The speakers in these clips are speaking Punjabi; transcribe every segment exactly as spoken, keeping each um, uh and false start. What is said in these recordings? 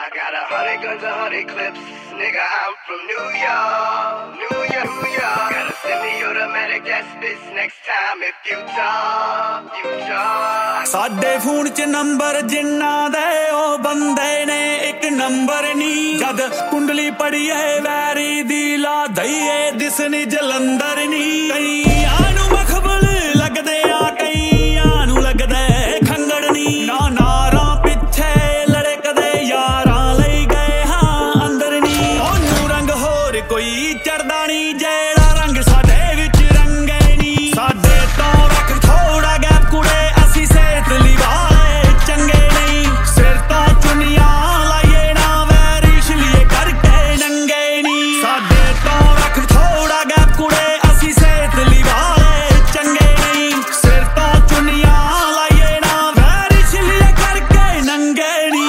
I got a hundred guns, a hundred clips, nigga, I'm from New York, New York, New York. Got a semi-automatic that spits next time if you talk, you talk. ਸਾਡੇ ਫੋਨ ਚ ਨੰਬਰ ਜਿੰਨਾ ਦੇ ਉਹ ਬੰਦੇ ਨੇ ਇੱਕ ਨੰਬਰ ਨੀ ਜਦ ਕੁੰਡਲੀ ਪੜੀਏ ਵੈਰੀ ਦੀ ਲਾ ਦਈਏ ਦਿਸਣੀ ਜਲੰਧਰ ਨੀ ਕਈਆਂ ਨੂੰ ਮਖਬਲ ਲੱਗਦੇ ਆ ਕਈਆਂ ਨੂੰ ਲੱਗਦੇ ਖੰਗੜ ਨੀ ਨਾ ਨਾਰਾਂ ਪਿੱਛੇ ਲੜੇ ਕਦੇ ਯਾਰਾਂ ਲਈ ਗਏ ਹਾਂ ਅੰਦਰ ਨੀ ਉਹਨੂੰ ਰੰਗ ਹੋਰ ਕੋਈ ਚੜਦਾ ਨੀ ਜਿਹੜਾ ਰੰਗ ਸਾਡੇ ਵਿੱਚ ਰੰਗੇ ਨੀ ਸਾਡੇ ਤੋਂ ਰੱਖ ਥੋੜਾ ਗੈਪ ਕੁੜੇ ਅਸੀਂ ਸੇਤ ਲਈ ਵਾਲੇ ਚੰਗੇ ਨਹੀਂ ਸਿਰ ਤੋਂ ਚੁੰਨੀਆਂ ਲਾਈਏ ਨਾ ਵੈਰਿਸ਼ ਲਈ ਕਰਕੇ ਨੰਗੇ ਨੀ ਸਾਡੇ ਤੋਂ ਰੱਖ ਥੋੜਾ ਗੈਪ ਕੁੜੇ ਅਸੀਂ ਸੇਤ ਲਈ ਵਾਲੇ ਚੰਗੇ ਨਹੀਂ ਸਿਰ ਤੋਂ ਚੁੰਨੀਆਂ ਲਾਈਏ ਨਾ ਵੈਰਿਸ਼ ਲਈ ਕਰਕੇ ਨੰਗੇ ਨੀ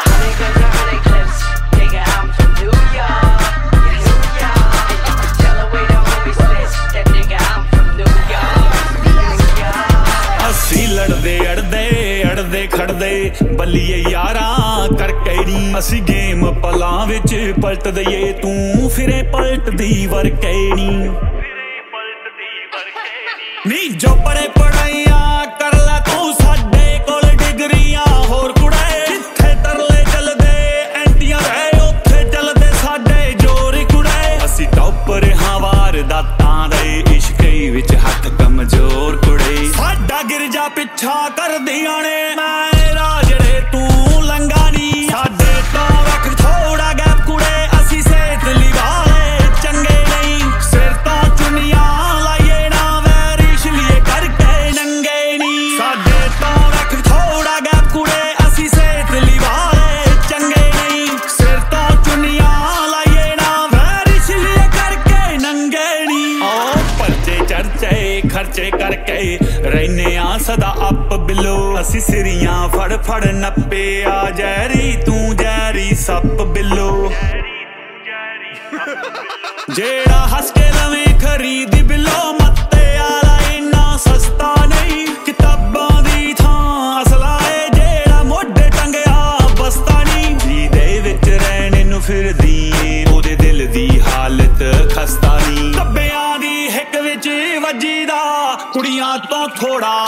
ਅਸੀਂ ਲੜਦੇ ਅੜਦੇ ਅੜਦੇ ਖੜਦੇ ਬੱਲੀਏ ਯਾਰਾਂ ਕਰਕੇ ਨੀ ਅਸੀਂ ਗੇਮ ਪਲਾਂ ਵਿੱਚ ਪਲਟ ਦਈਏ ਤੂੰ ਫਿਰੇ ਪਲਟਦੀ ਵਰਕੇ ਨੀ ਨੀ ਜੋ ਪੜੇ ਪੜਾਈਆਂ ਕਰ ਲੈ ਤੂੰ ਸਾਡੇ ਕੋਲ ਡਿਗਰੀਆਂ ਹੋਰ ਕੁੜੇ ਜਿੱਥੇ ਤਰਲੇ ਚੱਲਦੇ ਐਂਟੀਆਂ ਰਹੇ ਉੱਥੇ ਚੱਲਦੇ ਸਾਡੇ ਜੋਰ ਕੁੜੇ ਅਸੀਂ ਟੌਪਰ ਹਾਂ ਵਾਰਦਾਤਾਂ ਦੇ ਇਸ਼ਕੇ ਵਿੱਚ ਹੱਥ ਕਮਜ਼ੋਰ ਕੁੜੇ ਸਾਡਾ ਗਿਰਜਾ ਪਿੱਛਾ ਕਰਦੀਆਂ ਨੇ ਮੈਂ ਜਿਹੜੇ ਤੂੰ ਲੰਗਾ ਨੀ ਸਾਡੇ ਤੋਂ ਰੱਖ ਥੋੜਾ ਗੈਪ ਕੁੜੇ ਅਸੀਂ ਸੇਤ ਲਈ ਵਾਲੇ ਚੰਗੇ ਨਹੀਂ ਸਿਰ ਤੋਂ ਚੁੰਨੀਆਂ ਲਾਈਏ ਨਾ ਵੈਰਿਸ਼ ਲਈ ਕਰਕੇ ਨੰਗੇ ਨੀ ਸਾਡੇ ਤੋਂ ਰੱਖ ਥੋੜਾ ਗੈਪ ਕੁੜੇ ਅਸੀਂ ਸੇਤ ਲਈ ਵਾਲੇ ਚੰਗੇ ਨਹੀਂ ਸਿਰ ਤੋਂ ਚੁੰਨੀਆਂ ਲਾਈਏ ਨਾ ਵੈਰਿਸ਼ ਲਈ ਕਰਕੇ ਨੰਗੇ ਨੀ ਓ ਪਰਚੇ ਚਰਚੇ ਖਰਚੇ ਕਰਕੇ ਰਹਿਨੇ ਆ ਸਦਾ ਅੱਪ ਬਿਲੋ ਅਸੀਂ ਸਿਰੀਆਂ ਫੜ ਫੜ ਨੱਪੇ ਆ ਜੈਰੀ ਤੂੰ ਜੈਰੀ ਸੱਪ ਬਿੱਲੋ ਜਿਹੜਾ ਹੱਸ ਕੇ ਲਵੇਂ ਖਰੀਦ ਬਿੱਲੋ ਮੱਤੇ ਆਲਾ ਇੰਨਾ ਸਸਤਾ ਨਹੀਂ ਕਿਤਾਬਾਂ ਦੀ ਥਾਂ ਅਸਲਾ ਏ ਜਿਹੜਾ ਮੋਢੇ ਟੰਗਿਆ ਬਸਤਾ ਨਹੀਂ ਜਿਹਦੇ ਵਿੱਚ ਰਹਿਣੇ ਨੂੰ ਫਿਰਦੀ ਏ ਉਹਦੇ ਦਿਲ ਦੀ ਹਾਲਤ ਖਸਤਾ ਨਹੀਂ ਕੱਬਿਆਂ ਦੀ ਹਿੱਕ ਵਿੱਚ ਵੱਜੀ ਦਾ ਕੁੜੀਆਂ ਤੋਂ ਥੋੜਾ